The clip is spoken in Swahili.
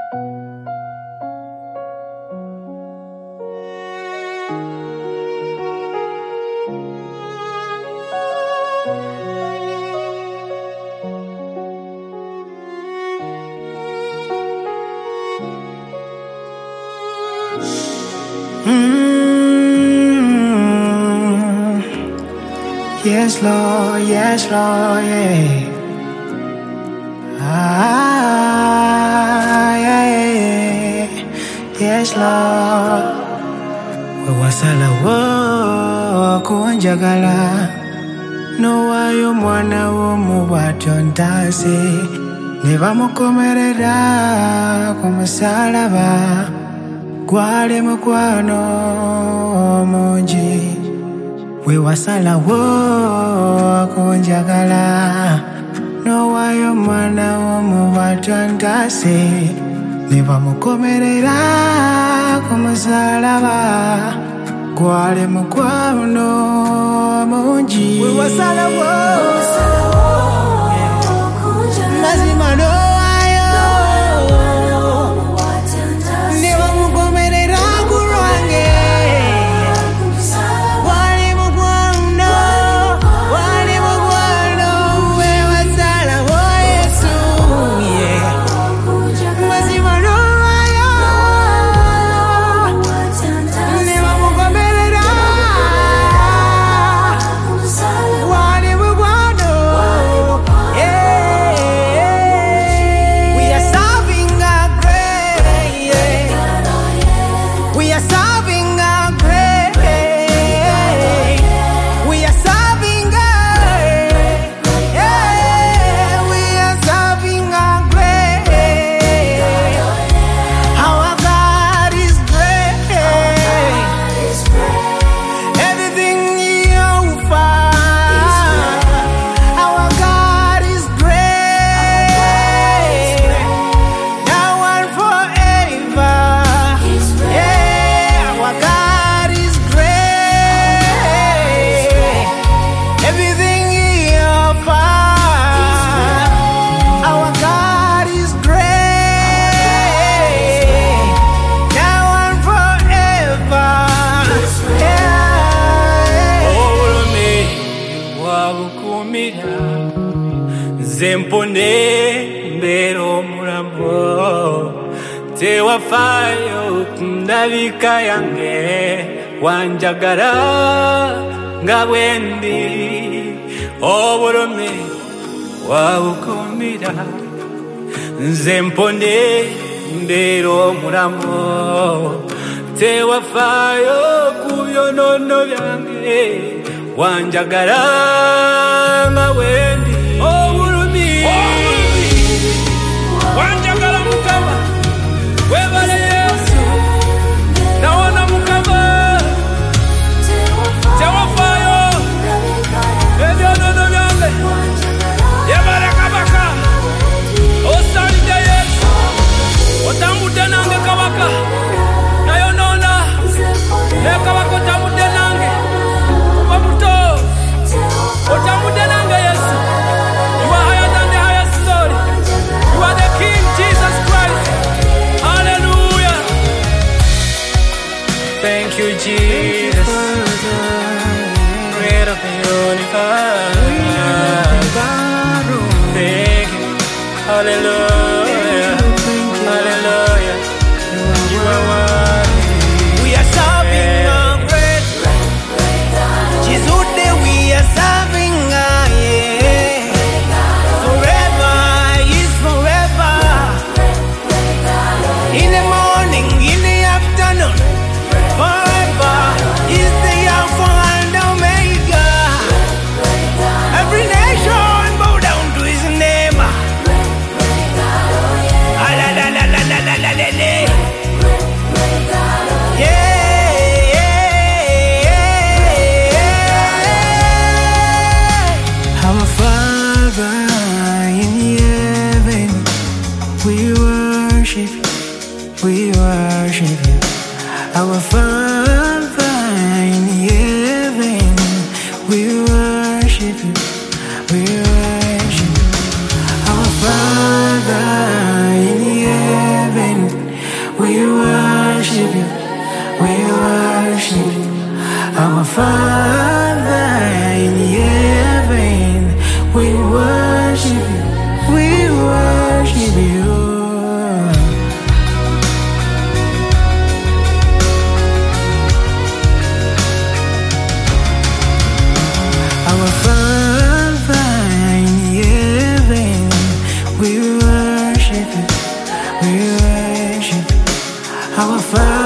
Yes, Lord, yeah. Yeah. Yes, Lord. Wewasala wo kunjagala nowayo mwana w'omubwatyo ntase ne bamukomerera ku musalaba gwali mukwano mungi. Wewasala wo kunjagala nowayo mwana w'omubwatyo ntase ne bamukomerera ku musalaba gwali mukwano mungi. Wewasala wo mazima nowayo ne bamukomerera ku lwange gwali mukwano wewasala wo Yesu, yeah. Mazima nowayo ne bamukomerera gwali mukwano, yeah. We are serving a great, yeah. We are serving a great, we are serving a, yeah. We are serving a great. Our God is great. Everything He offers. Our God is great. Now and forever. Yeah, our God is great. Everything He offers. Our God is great. Now and forever. Yeah. Olome wabukumira zempone mbero mulambo tewafayo kundabika yange wanjagala nga bwendi. Olome wabukumira zempone mbero mulambo tewafayo kubyonono byange wanjagala nga bwendi. Obulumi wanjagala Mukama, webale Yesu, nawona Mukama tewafayo ebyonono byange. Yebale Kabaka, osalidde Yesu, otambudde nange Kabaka, nayonona ne Kabaka otambudde nange kuva buto, otambudde nange Yesu. You are higher than the highest story. You are the King Jesus Christ. Hallelujah. Thank you, Jesus, Creator of the universe. Thank you. Hallelujah. Hallelujah. You are worthy. We are serving a great Jesus. We are serving a, yeah. Forever is forever. In the morning, in the afternoon, forever is the Alpha and Omega. Every nation bow down to His name. Ah, la, la, la, la, la, la, la, la, la. Yeah. Our Father in heaven, we worship you. Our Father in heaven, we worship you. Our Father in heaven, we worship you, we worship you. Our Father in heaven, we worship you, we worship you. Our Father in heaven, we worship you, we worship you. Our Father.